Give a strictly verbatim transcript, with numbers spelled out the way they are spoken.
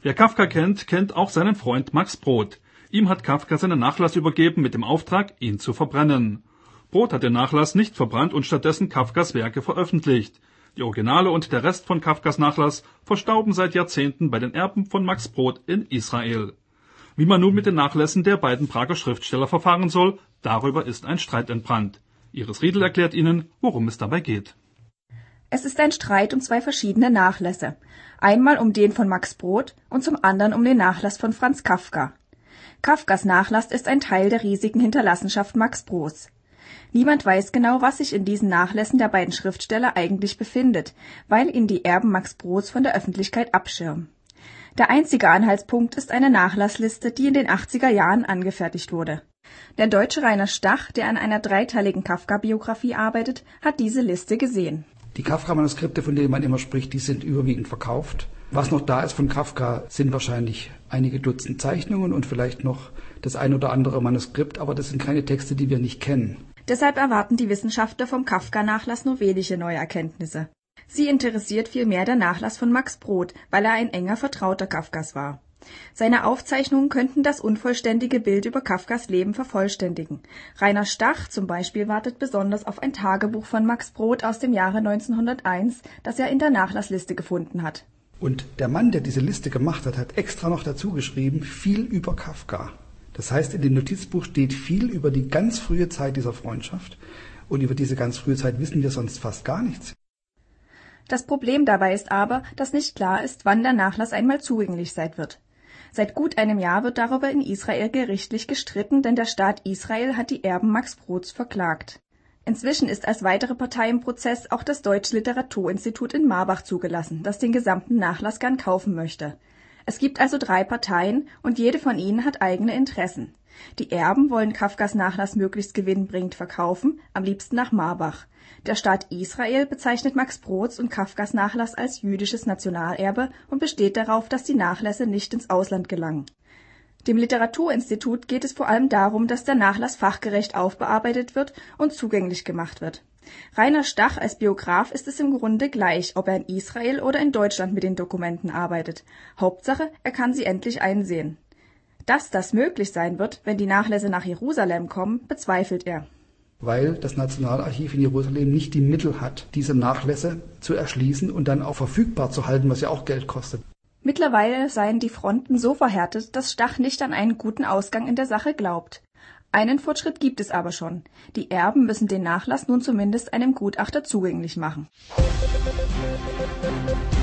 Wer Kafka kennt, kennt auch seinen Freund Max Brod. Ihm hat Kafka seinen Nachlass übergeben mit dem Auftrag, ihn zu verbrennen. Brod hat den Nachlass nicht verbrannt und stattdessen Kafkas Werke veröffentlicht. Die Originale und der Rest von Kafkas Nachlass verstauben seit Jahrzehnten bei den Erben von Max Brod in Israel. Wie man nun mit den Nachlässen der beiden Prager Schriftsteller verfahren soll, darüber ist ein Streit entbrannt. Iris Riedel erklärt Ihnen, worum es dabei geht. Es ist ein Streit um zwei verschiedene Nachlässe. Einmal um den von Max Brod und zum anderen um den Nachlass von Franz Kafka. Kafkas Nachlass ist ein Teil der riesigen Hinterlassenschaft Max Brods. Niemand weiß genau, was sich in diesen Nachlässen der beiden Schriftsteller eigentlich befindet, weil ihn die Erben Max Brods von der Öffentlichkeit abschirmen. Der einzige Anhaltspunkt ist eine Nachlassliste, die in den achtziger Jahren angefertigt wurde. Der Deutsche Rainer Stach, der an einer dreiteiligen Kafka-Biografie arbeitet, hat diese Liste gesehen. Die Kafka-Manuskripte, von denen man immer spricht, die sind überwiegend verkauft. Was noch da ist von Kafka, sind wahrscheinlich einige Dutzend Zeichnungen und vielleicht noch das ein oder andere Manuskript, aber das sind keine Texte, die wir nicht kennen. Deshalb erwarten die Wissenschaftler vom Kafka-Nachlass nur wenige neue Erkenntnisse. Sie interessiert vielmehr der Nachlass von Max Brod, weil er ein enger Vertrauter Kafkas war. Seine Aufzeichnungen könnten das unvollständige Bild über Kafkas Leben vervollständigen. Rainer Stach zum Beispiel wartet besonders auf ein Tagebuch von Max Brod aus dem Jahre neunzehnhunderteins, das er in der Nachlassliste gefunden hat. Und der Mann, der diese Liste gemacht hat, hat extra noch dazu geschrieben, viel über Kafka. Das heißt, in dem Notizbuch steht viel über die ganz frühe Zeit dieser Freundschaft. Und über diese ganz frühe Zeit wissen wir sonst fast gar nichts. Das Problem dabei ist aber, dass nicht klar ist, wann der Nachlass einmal zugänglich sein wird. Seit gut einem Jahr wird darüber in Israel gerichtlich gestritten, denn der Staat Israel hat die Erben Max Brods verklagt. Inzwischen ist als weitere Partei im Prozess auch das Deutsche Literaturinstitut in Marbach zugelassen, das den gesamten Nachlass gern kaufen möchte. Es gibt also drei Parteien und jede von ihnen hat eigene Interessen. Die Erben wollen Kafkas Nachlass möglichst gewinnbringend verkaufen, am liebsten nach Marbach. Der Staat Israel bezeichnet Max Brods und Kafkas Nachlass als jüdisches Nationalerbe und besteht darauf, dass die Nachlässe nicht ins Ausland gelangen. Dem Literaturinstitut geht es vor allem darum, dass der Nachlass fachgerecht aufbearbeitet wird und zugänglich gemacht wird. Rainer Stach als Biograf ist es im Grunde gleich, ob er in Israel oder in Deutschland mit den Dokumenten arbeitet. Hauptsache, er kann sie endlich einsehen. Dass das möglich sein wird, wenn die Nachlässe nach Jerusalem kommen, bezweifelt er. Weil das Nationalarchiv in Jerusalem nicht die Mittel hat, diese Nachlässe zu erschließen und dann auch verfügbar zu halten, was ja auch Geld kostet. Mittlerweile seien die Fronten so verhärtet, dass Stach nicht an einen guten Ausgang in der Sache glaubt. Einen Fortschritt gibt es aber schon. Die Erben müssen den Nachlass nun zumindest einem Gutachter zugänglich machen.